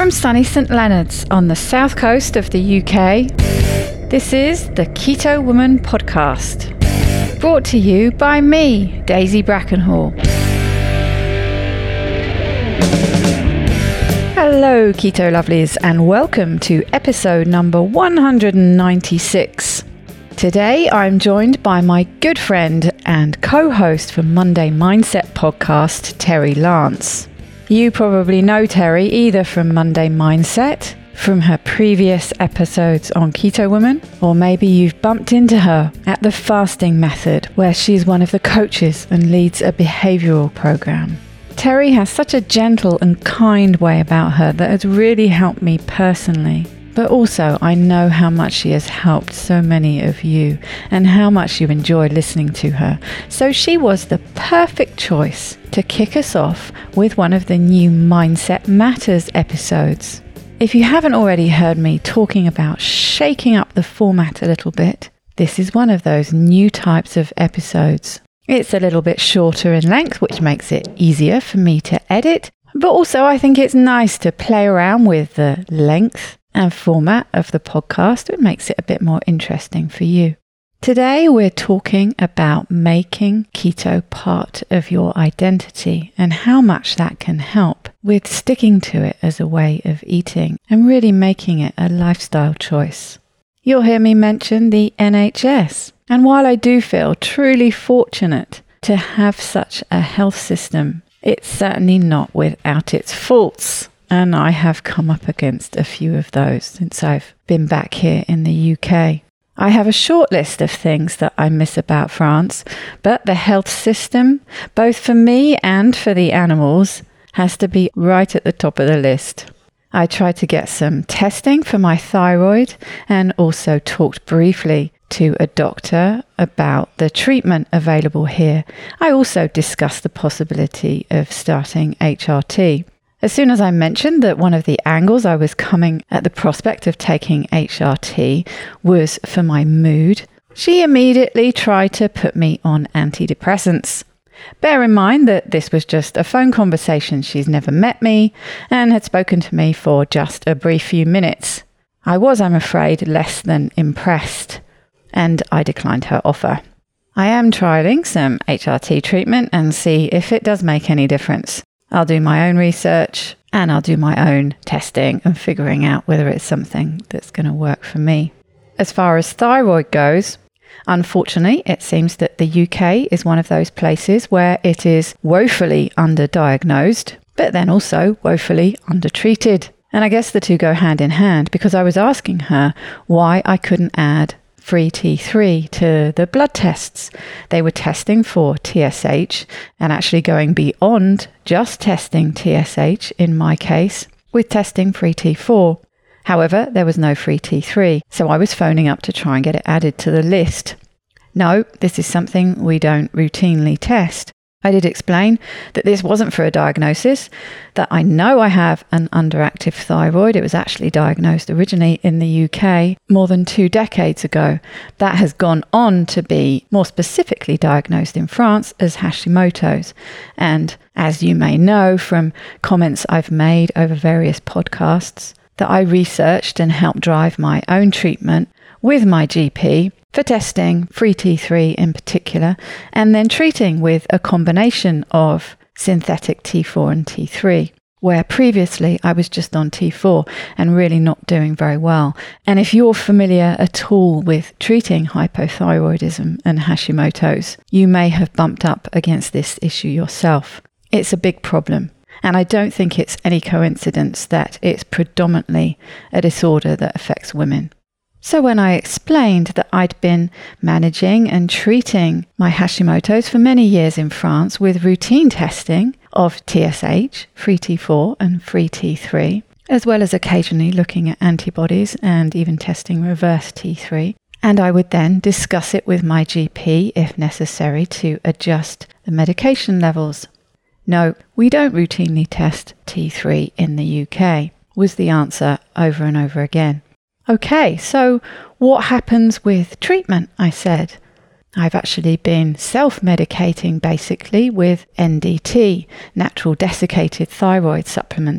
From sunny St Leonards on the south coast of the UK, this is the Keto Woman podcast, brought to you by me, Daisy Brackenhall. Hello Keto Lovelies, and welcome to episode number 196. Today I'm joined by my good friend and co-host for Monday Mindset podcast, Terry Lance. You probably know Terry either from Monday Mindset, from her previous episodes on Keto Woman, or maybe you've bumped into her at the Fasting Method, where she's one of the coaches and leads a behavioural program. Terry has such a gentle and kind way about her that has really helped me personally. But also, I know how much she has helped so many of you and how much you enjoy listening to her. So she was the perfect choice to kick us off with one of the new Mindset Matters episodes. If you haven't already heard me talking about shaking up the format a little bit, this is one of those new types of episodes. It's a little bit shorter in length, which makes it easier for me to edit. But also, I think it's nice to play around with the length and format of the podcast. It makes it a bit more interesting for you. Today we're talking about making keto part of your identity and how much that can help with sticking to it as a way of eating and really making it a lifestyle choice. You'll hear me mention the NHS, and while I do feel truly fortunate to have such a health system, it's certainly not without its faults. And I have come up against a few of those since I've been back here in the UK. I have a short list of things that I miss about France, but the health system, both for me and for the animals, has to be right at the top of the list. I tried to get some testing for my thyroid and also talked briefly to a doctor about the treatment available here. I also discussed the possibility of starting HRT. As soon as I mentioned that one of the angles I was coming at the prospect of taking HRT was for my mood, she immediately tried to put me on antidepressants. Bear in mind that this was just a phone conversation. She's never met me and had spoken to me for just a brief few minutes. I was, I'm afraid, less than impressed, and I declined her offer. I am trialling some HRT treatment and see if it does make any difference. I'll do my own research and I'll do my own testing and figuring out whether it's something that's going to work for me. As far as thyroid goes, unfortunately, it seems that the UK is one of those places where it is woefully underdiagnosed, but then also woefully undertreated. And I guess the two go hand in hand, because I was asking her why I couldn't add free T3 to the blood tests. They were testing for TSH and actually going beyond just testing TSH in my case with testing free T4. However, there was no free T3, so I was phoning up to try and get it added to the list. No, this is something we don't routinely test. I did explain that this wasn't for a diagnosis, that I know I have an underactive thyroid. It was actually diagnosed originally in the UK more than 2 decades ago. That has gone on to be more specifically diagnosed in France as Hashimoto's. And as you may know from comments I've made over various podcasts, that I researched and helped drive my own treatment with my GP for testing free T3 in particular, and then treating with a combination of synthetic T4 and T3, where previously I was just on T4 and really not doing very well. And if you're familiar at all with treating hypothyroidism and Hashimoto's, you may have bumped up against this issue yourself. It's a big problem. And I don't think it's any coincidence that it's predominantly a disorder that affects women. So when I explained that I'd been managing and treating my Hashimoto's for many years in France with routine testing of TSH, free T4 and free T3, as well as occasionally looking at antibodies and even testing reverse T3, and I would then discuss it with my GP if necessary to adjust the medication levels. No, we don't routinely test T3 in the UK, was the answer over and over again. Okay, so what happens with treatment, I said. I've actually been self-medicating basically with NDT, natural desiccated thyroid supplements.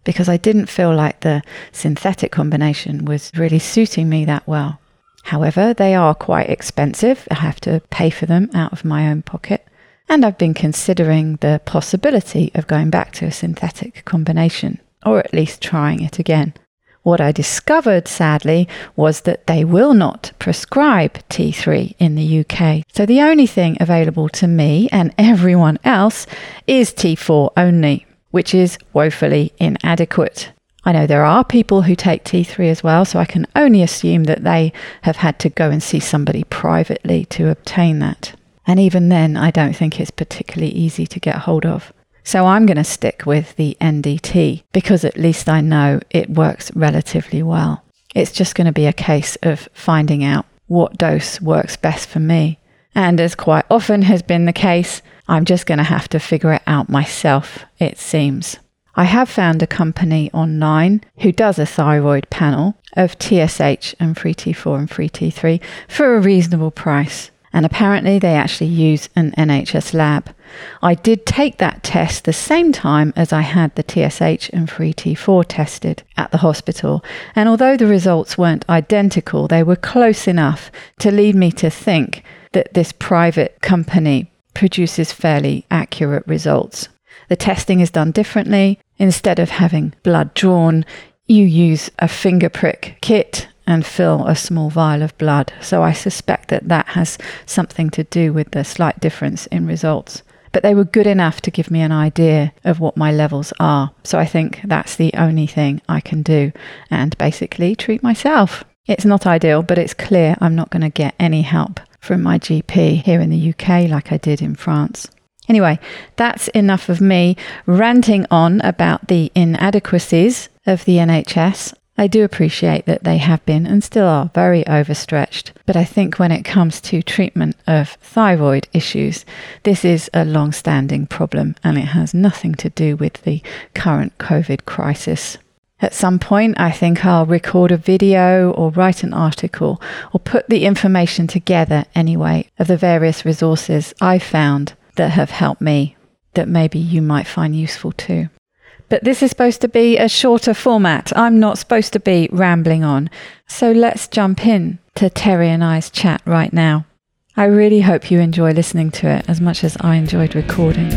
because I didn't feel like the synthetic combination was really suiting me that well. However, they are quite expensive. I have to pay for them out of my own pocket. And I've been considering the possibility of going back to a synthetic combination, or at least trying it again. What I discovered, sadly, was that they will not prescribe T3 in the UK. So the only thing available to me and everyone else is T4 only, which is woefully inadequate. I know there are people who take T3 as well, so I can only assume that they have had to go and see somebody privately to obtain that. And even then, I don't think it's particularly easy to get hold of. So I'm going to stick with the NDT because at least I know it works relatively well. It's just going to be a case of finding out what dose works best for me. And as quite often has been the case, I'm just going to have to figure it out myself, it seems. I have found a company online who does a thyroid panel of TSH and free T4 and free T3 for a reasonable price. And apparently they actually use an NHS lab. I did take that test the same time as I had the TSH and free T4 tested at the hospital. And although the results weren't identical, they were close enough to lead me to think that this private company produces fairly accurate results. The testing is done differently. Instead of having blood drawn, you use a finger prick kit and fill a small vial of blood. So I suspect that that has something to do with the slight difference in results. But they were good enough to give me an idea of what my levels are. So I think that's the only thing I can do and basically treat myself. It's not ideal, but it's clear I'm not going to get any help from my GP here in the UK like I did in France. Anyway, that's enough of me ranting on about the inadequacies of the NHS. I do appreciate that they have been and still are very overstretched. But I think when it comes to treatment of thyroid issues, this is a long-standing problem and it has nothing to do with the current COVID crisis. At some point, I think I'll record a video or write an article or put the information together anyway of the various resources I've found that have helped me that maybe you might find useful too. But this is supposed to be a shorter format. I'm not supposed to be rambling on. So let's jump in to Terry and I's chat right now. I really hope you enjoy listening to it as much as I enjoyed recording.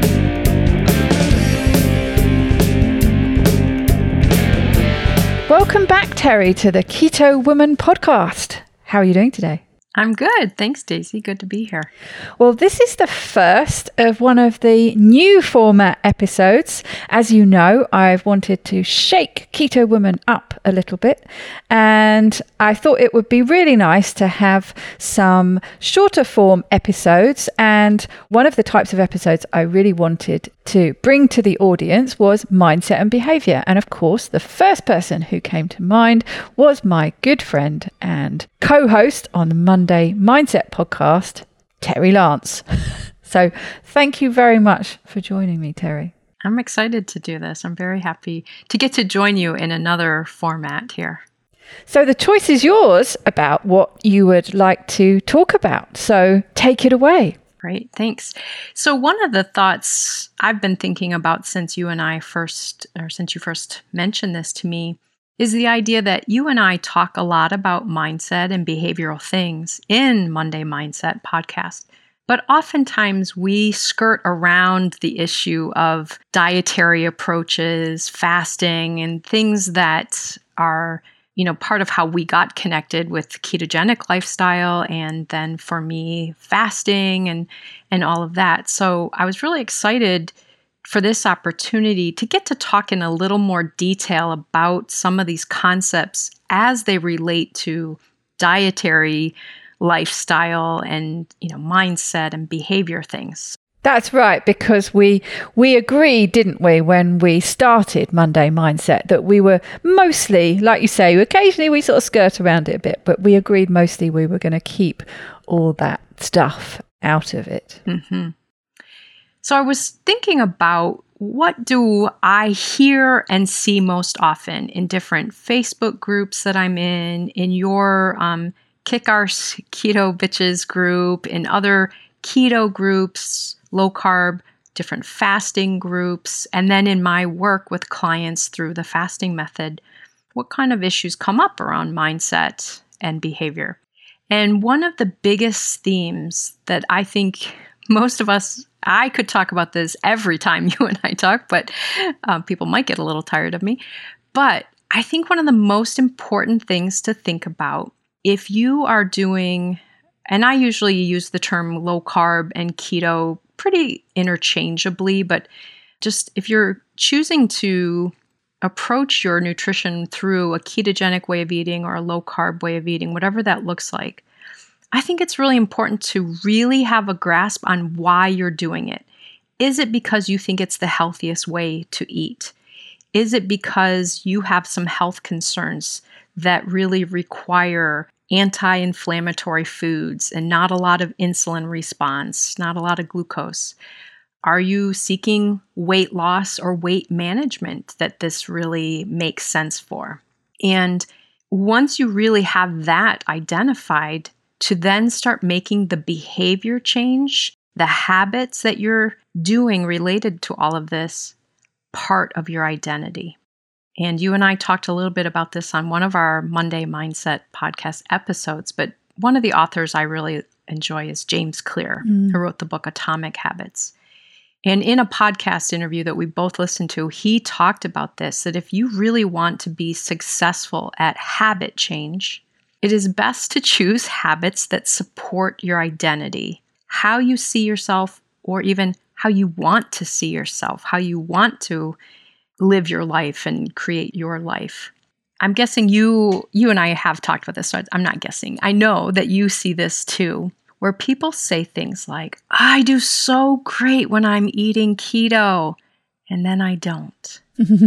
Welcome back, Terry, to the Keto Woman podcast. How are you doing today? I'm good. Thanks, Daisy. Good to be here. Well, this is the first of one of the new format episodes. As you know, I've wanted to shake Keto Woman up a little bit, and I thought it would be really nice to have some shorter form episodes. And one of the types of episodes I really wanted to bring to the audience was mindset and behavior. And of course, the first person who came to mind was my good friend and co-host on the Monday Mindset podcast, Terry Lance. So thank you very much for joining me, Terry. I'm excited to do this. I'm very happy to get to join you in another format here. So the choice is yours about what you would like to talk about. So take it away. Great, thanks. So one of the thoughts I've been thinking about since you first mentioned this to me is the idea that you and I talk a lot about mindset and behavioral things in Monday Mindset podcast. But oftentimes we skirt around the issue of dietary approaches, fasting, and things that are, part of how we got connected with ketogenic lifestyle. And then for me, fasting and all of that. So I was really excited for this opportunity to get to talk in a little more detail about some of these concepts as they relate to dietary lifestyle and, mindset and behavior things. That's right, because we agreed, didn't we, when we started Monday Mindset, that we were mostly, like you say, occasionally we sort of skirt around it a bit, but we agreed mostly we were going to keep all that stuff out of it. Mm-hmm. So I was thinking about what do I hear and see most often in different Facebook groups that I'm in your Kick Our Keto Bitches group, in other keto groups, low carb different fasting groups, and then in my work with clients through the fasting method, what kind of issues come up around mindset and behavior. And one of the biggest themes that I think most of us, I could talk about this every time you and I talk, but people might get a little tired of me. But I think one of the most important things to think about if you are doing, and I usually use the term low carb and keto pretty interchangeably, but just if you're choosing to approach your nutrition through a ketogenic way of eating or a low carb way of eating, whatever that looks like, I think it's really important to really have a grasp on why you're doing it. Is it because you think it's the healthiest way to eat? Is it because you have some health concerns that really require anti-inflammatory foods and not a lot of insulin response, not a lot of glucose? Are you seeking weight loss or weight management that this really makes sense for? And once you really have that identified, to then start making the behavior change, the habits that you're doing related to all of this, part of your identity. And you and I talked a little bit about this on one of our Monday Mindset podcast episodes, but one of the authors I really enjoy is James Clear, who wrote the book Atomic Habits. And in a podcast interview that we both listened to, he talked about this, that if you really want to be successful at habit change, it is best to choose habits that support your identity, how you see yourself, or even how you want to see yourself, how you want to live your life and create your life. I'm guessing you and I have talked about this, so I'm not guessing. I know that you see this too, where people say things like, I do so great when I'm eating keto, and then I don't.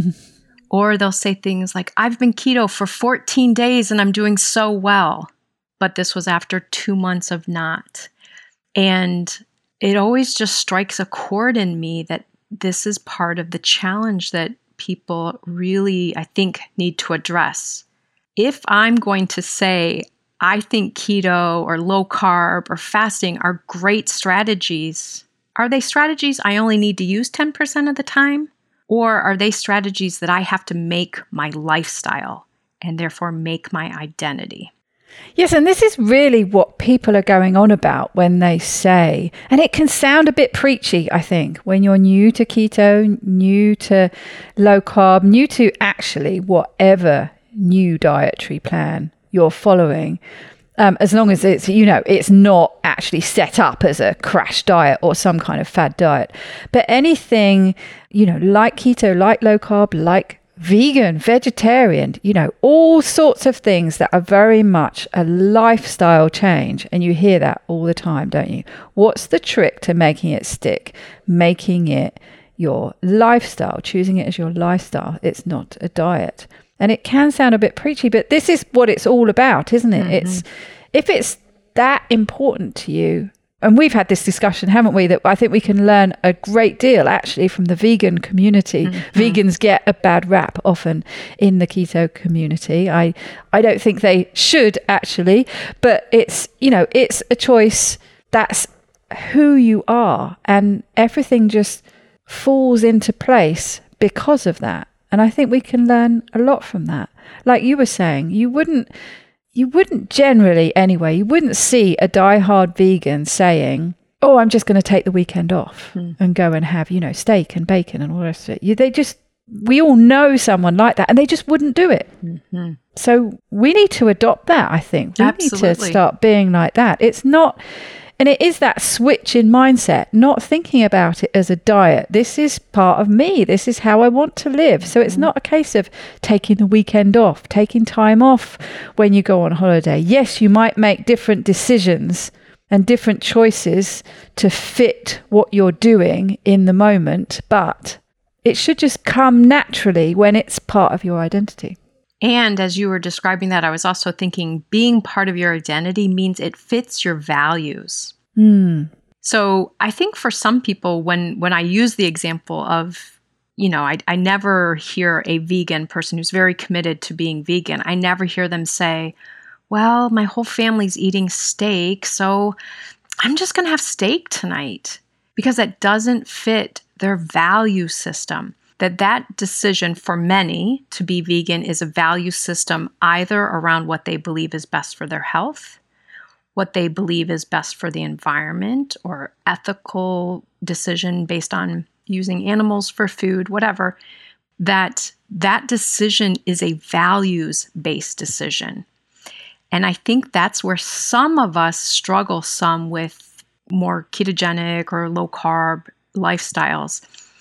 Or they'll say things like, I've been keto for 14 days and I'm doing so well. But this was after 2 months of not. And it always just strikes a chord in me that this is part of the challenge that people really, I think, need to address. If I'm going to say, I think keto or low carb or fasting are great strategies, are they strategies I only need to use 10% of the time? Or are they strategies that I have to make my lifestyle and therefore make my identity? Yes, and this is really what people are going on about when they say, and it can sound a bit preachy, I think, when you're new to keto, new to low carb, new to actually whatever new dietary plan you're following. As long as it's, it's not actually set up as a crash diet or some kind of fad diet. But anything, like keto, like low carb, like vegan, vegetarian, all sorts of things that are very much a lifestyle change. And you hear that all the time, don't you? What's the trick to making it stick? Making it your lifestyle, choosing it as your lifestyle. It's not a diet. And it can sound a bit preachy, but this is what it's all about, isn't it? Mm-hmm. If it's that important to you, and we've had this discussion, haven't we, that I think we can learn a great deal actually from the vegan community. Mm-hmm. Vegans get a bad rap often in the keto community. I don't think they should actually, but it's a choice. That's who you are, and everything just falls into place because of that. And I think we can learn a lot from that. Like you were saying, you wouldn't generally anyway, you wouldn't see a diehard vegan saying, oh, I'm just going to take the weekend off and go and have, steak and bacon and all the rest of it. We all know someone like that and they just wouldn't do it. Mm-hmm. So we need to adopt that, I think. We Absolutely. Need to start being like that. It's not... And it is that switch in mindset, not thinking about it as a diet. This is part of me. This is how I want to live. So it's not a case of taking the weekend off, taking time off when you go on holiday. Yes, you might make different decisions and different choices to fit what you're doing in the moment, but it should just come naturally when it's part of your identity. And as you were describing that, I was also thinking being part of your identity means it fits your values. So I think for some people, when I use the example of, I never hear a vegan person who's very committed to being vegan. I never hear them say, well, my whole family's eating steak, so I'm just going to have steak tonight. because that doesn't fit their value system. That decision for many to be vegan is a value system either around what they believe is best for their health, what they believe is best for the environment, or ethical decision based on using animals for food, whatever. That decision is a values-based decision. And I think that's where some of us struggle some with more ketogenic or low-carb lifestyles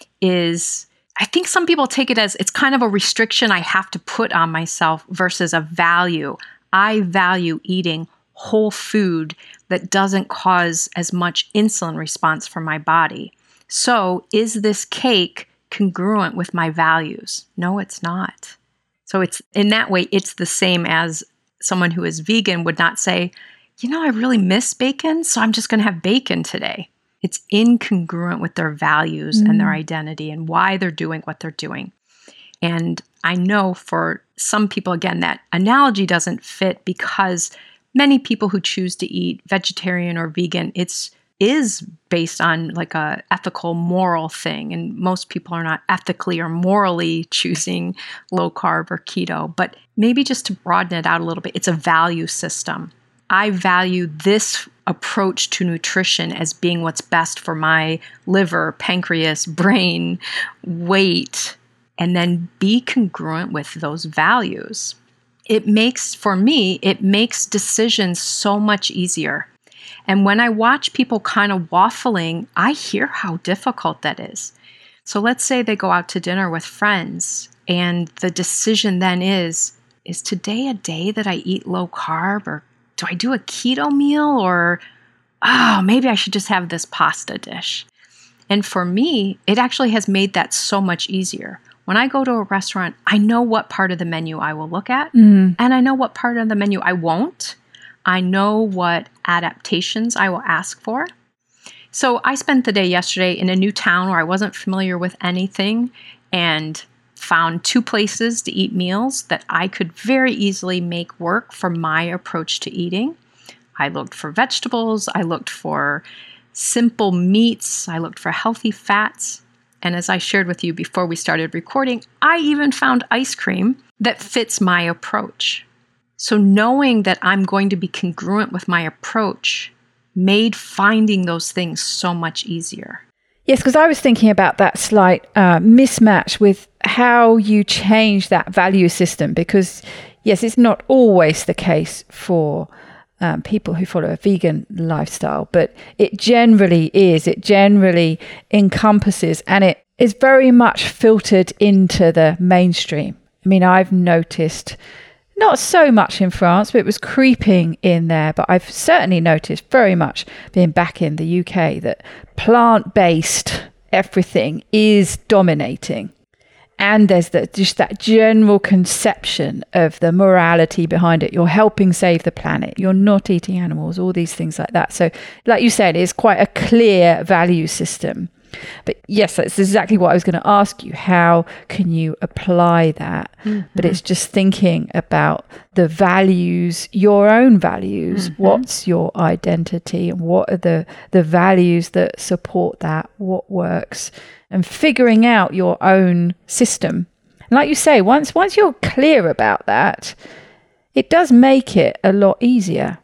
is I think some people take it as it's kind of a restriction I have to put on myself versus a value. I value eating whole food that doesn't cause as much insulin response from my body. So is this cake congruent with my values? No, it's not. So it's in that way, it's the same as someone who is vegan would not say, I really miss bacon, so I'm just going to have bacon today. It's incongruent with their values and their identity and why they're doing what they're doing. And I know for some people, again, that analogy doesn't fit because many people who choose to eat vegetarian or vegan, is based on like a ethical, moral thing. And most people are not ethically or morally choosing low carb or keto. But maybe just to broaden it out a little bit, it's a value system. I value this approach to nutrition as being what's best for my liver, pancreas, brain, weight, and then be congruent with those values. For me, it makes decisions so much easier. And when I watch people kind of waffling, I hear how difficult that is. So let's say they go out to dinner with friends, and the decision then is today a day that I eat low carb, or do I do a keto meal, or, maybe I should just have this pasta dish. And for me, it actually has made that so much easier. When I go to a restaurant, I know what part of the menu I will look at, and I know what part of the menu I won't. I know what adaptations I will ask for. So I spent the day yesterday in a new town where I wasn't familiar with anything and found 2 places to eat meals that I could very easily make work for my approach to eating. I looked for vegetables. I looked for simple meats. I looked for healthy fats. And as I shared with you before we started recording, I even found ice cream that fits my approach. So knowing that I'm going to be congruent with my approach made finding those things so much easier. Yes, because I was thinking about that slight mismatch with how you change that value system. Because, yes, it's not always the case for people who follow a vegan lifestyle, but it generally is. It generally encompasses, and it is very much filtered into the mainstream. I mean, I've noticed, not so much in France, but it was creeping in there. But I've certainly noticed very much being back in the UK that plant-based everything is dominating. And there's just that general conception of the morality behind it. You're helping save the planet. You're not eating animals, all these things like that. So like you said, it's quite a clear value system. But yes, that's exactly what I was going to ask you. How can you apply that? But it's just thinking about the values, your own values. What's your identity, and what are the values that support that? What works? And figuring out your own system. And like you say, once you're clear about that, it does make it a lot easier.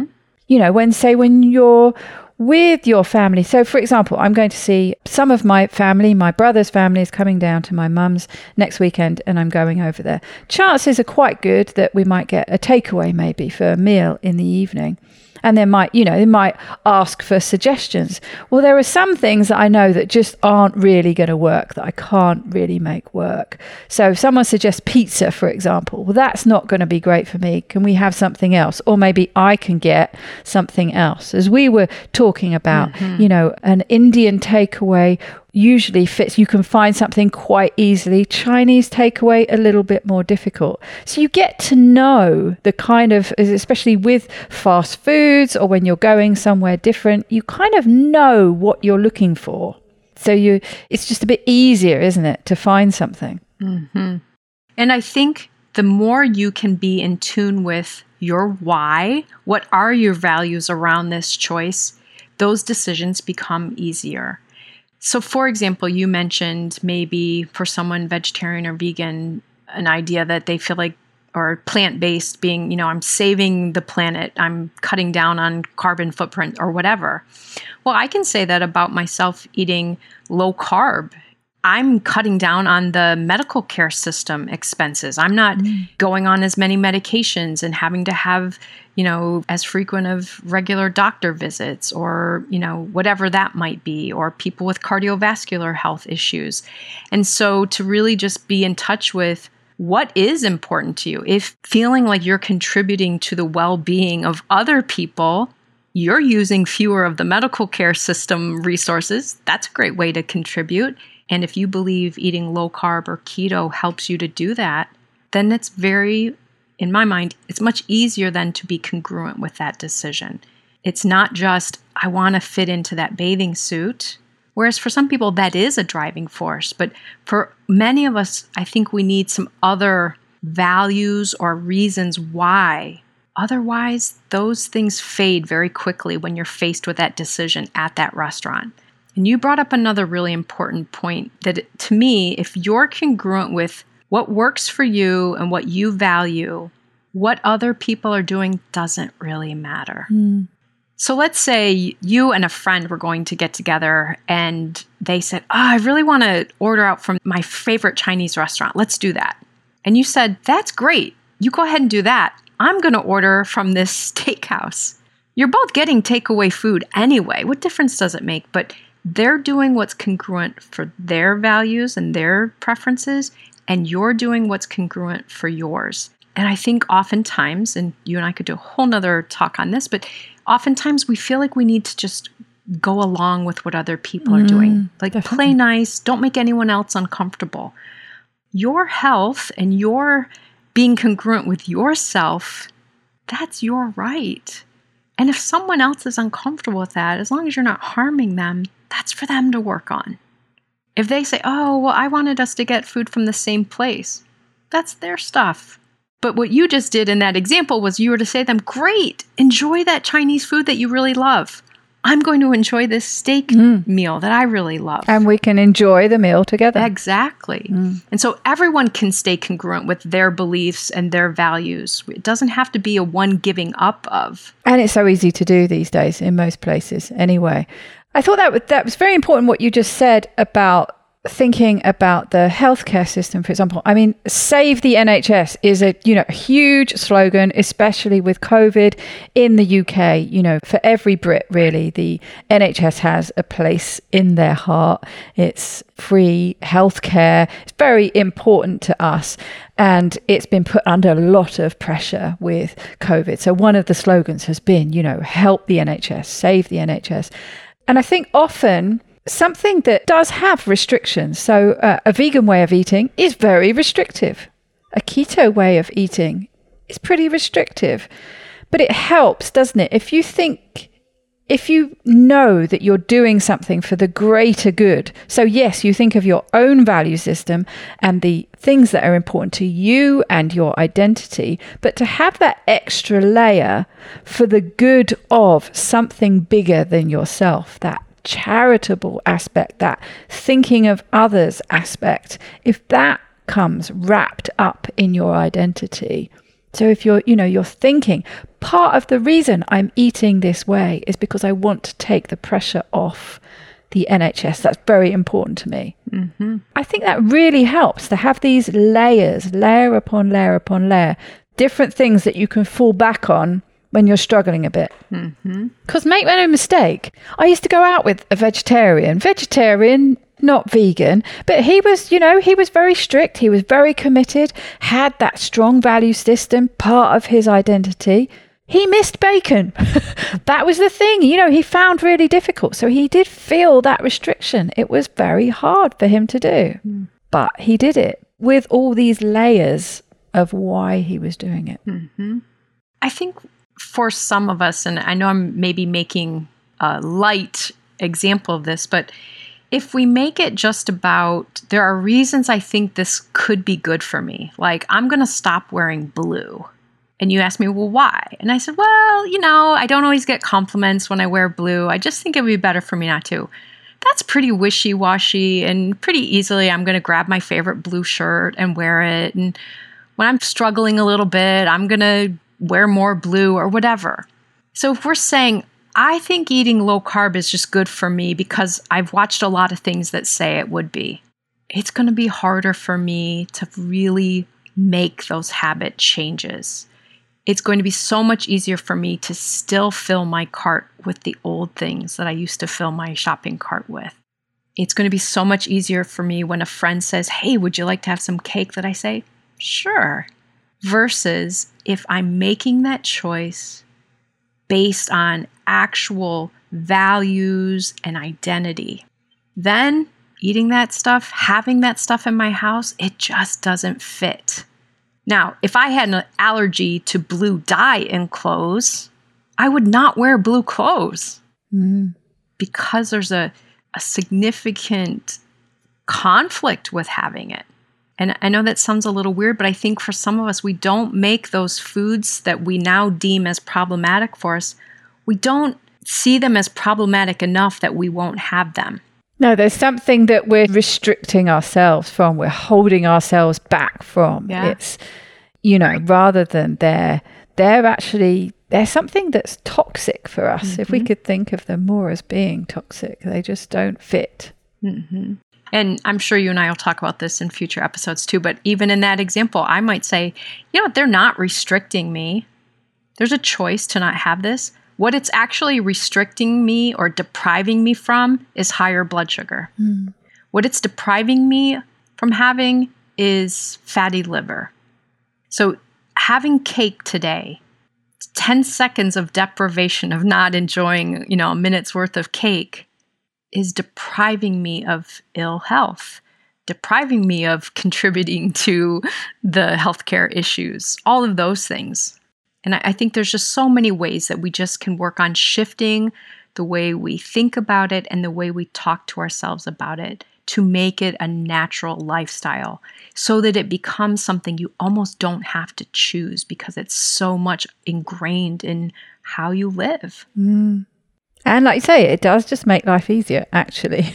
When you're with your family. So, for example, I'm going to see some of my family. My brother's family is coming down to my mum's next weekend, and I'm going over there. Chances are quite good that we might get a takeaway maybe for a meal in the evening. And they might ask for suggestions. Well, there are some things that I know that just aren't really going to work, that I can't really make work. So if someone suggests pizza, for example, well, that's not going to be great for me. Can we have something else? Or maybe I can get something else. As we were talking about, an Indian takeaway usually fits. You can find something quite easily. Chinese takeaway, a little bit more difficult. So you get to know the kind of, especially with fast foods or when you're going somewhere different, you kind of know what you're looking for. So it's just a bit easier, isn't it, to find something? And I think the more you can be in tune with your why, what are your values around this choice, those decisions become easier. So for example, you mentioned maybe for someone vegetarian or vegan, an idea that they feel like, or plant-based being, I'm saving the planet, I'm cutting down on carbon footprint or whatever. Well, I can say that about myself eating low carb. I'm cutting down on the medical care system expenses. I'm not going on as many medications and having to have, as frequent of regular doctor visits or, whatever that might be, or people with cardiovascular health issues. And so to really just be in touch with what is important to you. If feeling like you're contributing to the well-being of other people, you're using fewer of the medical care system resources, that's a great way to contribute. And if you believe eating low carb or keto helps you to do that, then it's in my mind, it's much easier then to be congruent with that decision. It's not just, I want to fit into that bathing suit. Whereas for some people, that is a driving force. But for many of us, I think we need some other values or reasons why. Otherwise, those things fade very quickly when you're faced with that decision at that restaurant. And you brought up another really important point that to me, if you're congruent with what works for you and what you value, what other people are doing doesn't really matter. So let's say you and a friend were going to get together and they said, I really want to order out from my favorite Chinese restaurant. Let's do that. And you said, that's great. You go ahead and do that. I'm going to order from this steakhouse. You're both getting takeaway food anyway. What difference does it make? But they're doing what's congruent for their values and their preferences, and you're doing what's congruent for yours. And I think oftentimes, and you and I could do a whole nother talk on this, but oftentimes we feel like we need to just go along with what other people are doing. Like definitely. Play nice, don't make anyone else uncomfortable. Your health and your being congruent with yourself, that's your right. And if someone else is uncomfortable with that, as long as you're not harming them, that's for them to work on. If they say, oh, well, I wanted us to get food from the same place, that's their stuff. But what you just did in that example was you were to say to them, great, enjoy that Chinese food that you really love. I'm going to enjoy this steak meal that I really love. And we can enjoy the meal together. Exactly. And so everyone can stay congruent with their beliefs and their values. It doesn't have to be a one giving up of. And it's so easy to do these days in most places anyway. I thought that was very important what you just said about thinking about the healthcare system, for example. I mean, save the NHS is a huge slogan, especially with COVID in the UK. For every Brit, really, the NHS has a place in their heart. It's free healthcare. It's very important to us. And it's been put under a lot of pressure with COVID. So one of the slogans has been, help the NHS, save the NHS. And I think often something that does have restrictions. So a vegan way of eating is very restrictive. A keto way of eating is pretty restrictive. But it helps, doesn't it? If you know that you're doing something for the greater good. So yes, you think of your own value system and the things that are important to you and your identity, but to have that extra layer for the good of something bigger than yourself, that charitable aspect, that thinking of others aspect, if that comes wrapped up in your identity. So if you're thinking, part of the reason I'm eating this way is because I want to take the pressure off the NHS. That's very important to me. I think that really helps to have these layers, layer upon layer upon layer, different things that you can fall back on when you're struggling a bit. Because make no mistake, I used to go out with a vegetarian, not vegan, but he was very strict. He was very committed, had that strong value system, part of his identity. He missed bacon. That was the thing, he found really difficult. So he did feel that restriction. It was very hard for him to do, but he did it with all these layers of why he was doing it. I think for some of us, and I know I'm maybe making a light example of this, but if we make it just about, there are reasons I think this could be good for me, like I'm going to stop wearing blue. And you asked me, well, why? And I said, well, I don't always get compliments when I wear blue. I just think it would be better for me not to. That's pretty wishy-washy, and pretty easily I'm going to grab my favorite blue shirt and wear it. And when I'm struggling a little bit, I'm going to wear more blue or whatever. So if we're saying, I think eating low carb is just good for me because I've watched a lot of things that say it would be, it's going to be harder for me to really make those habit changes. It's going to be so much easier for me to still fill my cart with the old things that I used to fill my shopping cart with. It's going to be so much easier for me when a friend says, hey, would you like to have some cake? That I say, sure. Versus if I'm making that choice based on actual values and identity, then eating that stuff, having that stuff in my house, it just doesn't fit. Now, if I had an allergy to blue dye in clothes, I would not wear blue clothes because there's a significant conflict with having it. And I know that sounds a little weird, but I think for some of us, we don't make those foods that we now deem as problematic for us. We don't see them as problematic enough that we won't have them. No, there's something that we're restricting ourselves from. We're holding ourselves back from. Yeah. It's, rather than they're something that's toxic for us. If we could think of them more as being toxic, they just don't fit. Mm-hmm. And I'm sure you and I will talk about this in future episodes too. But even in that example, I might say, they're not restricting me. There's a choice to not have this. What it's actually restricting me or depriving me from is higher blood sugar. What it's depriving me from having is fatty liver. So having cake today, 10 seconds of deprivation of not enjoying, a minute's worth of cake is depriving me of ill health, depriving me of contributing to the healthcare issues, all of those things. And I think there's just so many ways that we just can work on shifting the way we think about it and the way we talk to ourselves about it to make it a natural lifestyle so that it becomes something you almost don't have to choose because it's so much ingrained in how you live. And like you say, it does just make life easier, actually.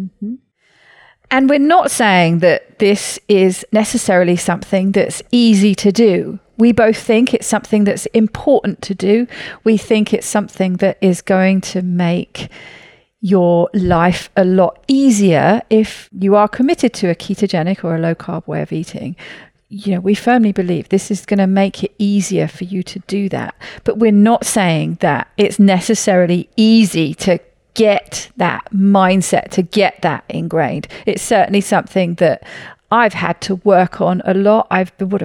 And we're not saying that this is necessarily something that's easy to do. We both think it's something that's important to do. We think it's something that is going to make your life a lot easier if you are committed to a ketogenic or a low carb way of eating. We firmly believe this is going to make it easier for you to do that. But we're not saying that it's necessarily easy to get that mindset, to get that ingrained. It's certainly something that I've had to work on a lot. I've been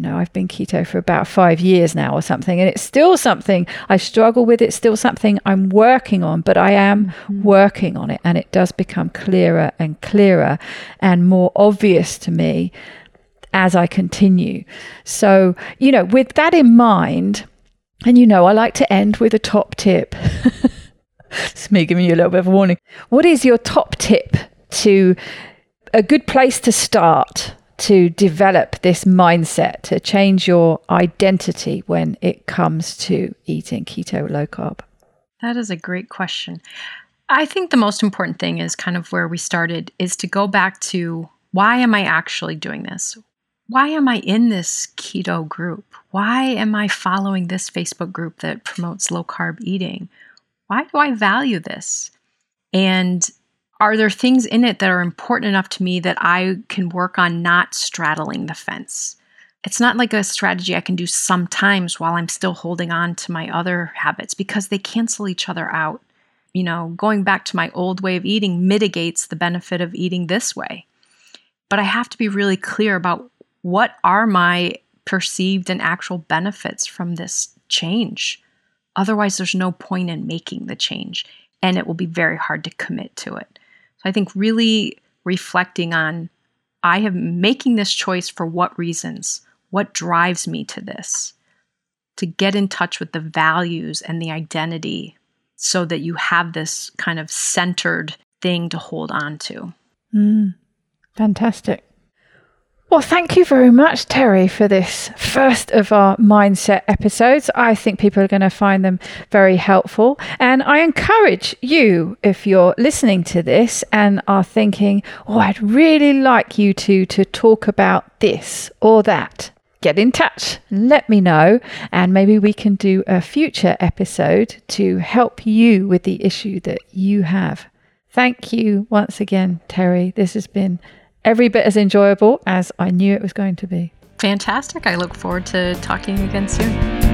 keto for about 5 years now or something, and it's still something I struggle with. It's still something I'm working on, but I am working on it, and it does become clearer and clearer and more obvious to me as I continue. So, with that in mind, and I like to end with a top tip. It's me giving you a little bit of a warning. What is your top tip to a good place to start to develop this mindset, to change your identity when it comes to eating keto low carb? That is a great question. I think the most important thing is kind of where we started, is to go back to, why am I actually doing this? Why am I in this keto group? Why am I following this Facebook group that promotes low carb eating? Why do I value this? And are there things in it that are important enough to me that I can work on not straddling the fence? It's not like a strategy I can do sometimes while I'm still holding on to my other habits, because they cancel each other out. Going back to my old way of eating mitigates the benefit of eating this way. But I have to be really clear about what are my perceived and actual benefits from this change. Otherwise, there's no point in making the change, and it will be very hard to commit to it. So I think really reflecting on, I am making this choice for what reasons? What drives me to this? To get in touch with the values and the identity so that you have this kind of centered thing to hold on to. Fantastic. Well, thank you very much, Terry, for this first of our mindset episodes. I think people are going to find them very helpful. And I encourage you, if you're listening to this and are thinking, oh, I'd really like you to talk about this or that, get in touch, let me know, and maybe we can do a future episode to help you with the issue that you have. Thank you once again, Terry. This has been every bit as enjoyable as I knew it was going to be. Fantastic. I look forward to talking again soon.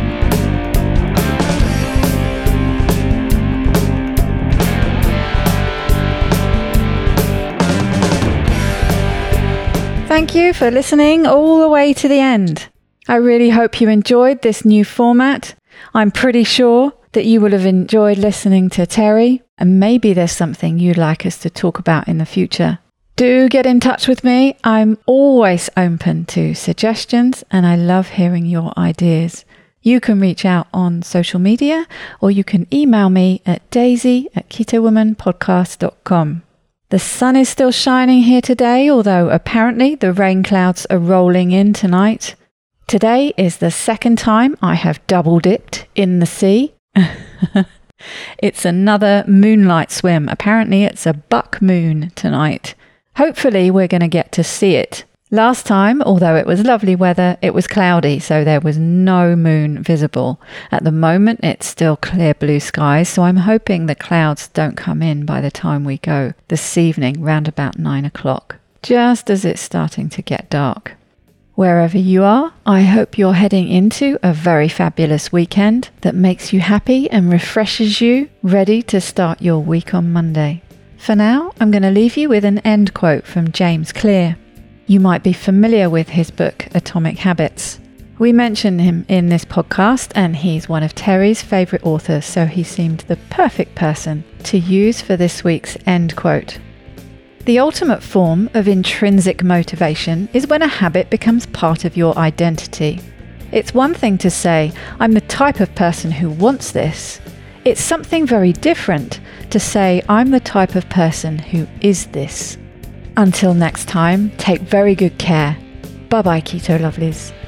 Thank you for listening all the way to the end. I really hope you enjoyed this new format. I'm pretty sure that you will have enjoyed listening to Terry, and maybe there's something you'd like us to talk about in the future. Do get in touch with me. I'm always open to suggestions and I love hearing your ideas. You can reach out on social media or you can email me at daisy@ketowomanpodcast.com. The sun is still shining here today, although apparently the rain clouds are rolling in tonight. Today is the second time I have double dipped in the sea. It's another moonlight swim. Apparently it's a buck moon tonight. Hopefully we're going to get to see it. Last time, although it was lovely weather, it was cloudy, so there was no moon visible. At the moment, it's still clear blue skies, so I'm hoping the clouds don't come in by the time we go this evening, round about 9 o'clock, just as it's starting to get dark. Wherever you are, I hope you're heading into a very fabulous weekend that makes you happy and refreshes you, ready to start your week on Monday. For now, I'm going to leave you with an end quote from James Clear. You might be familiar with his book, Atomic Habits. We mention him in this podcast, and he's one of Terry's favourite authors, so he seemed the perfect person to use for this week's end quote. The ultimate form of intrinsic motivation is when a habit becomes part of your identity. It's one thing to say, I'm the type of person who wants this. It's something very different to say, I'm the type of person who is this. Until next time, take very good care. Bye-bye, Keto Lovelies.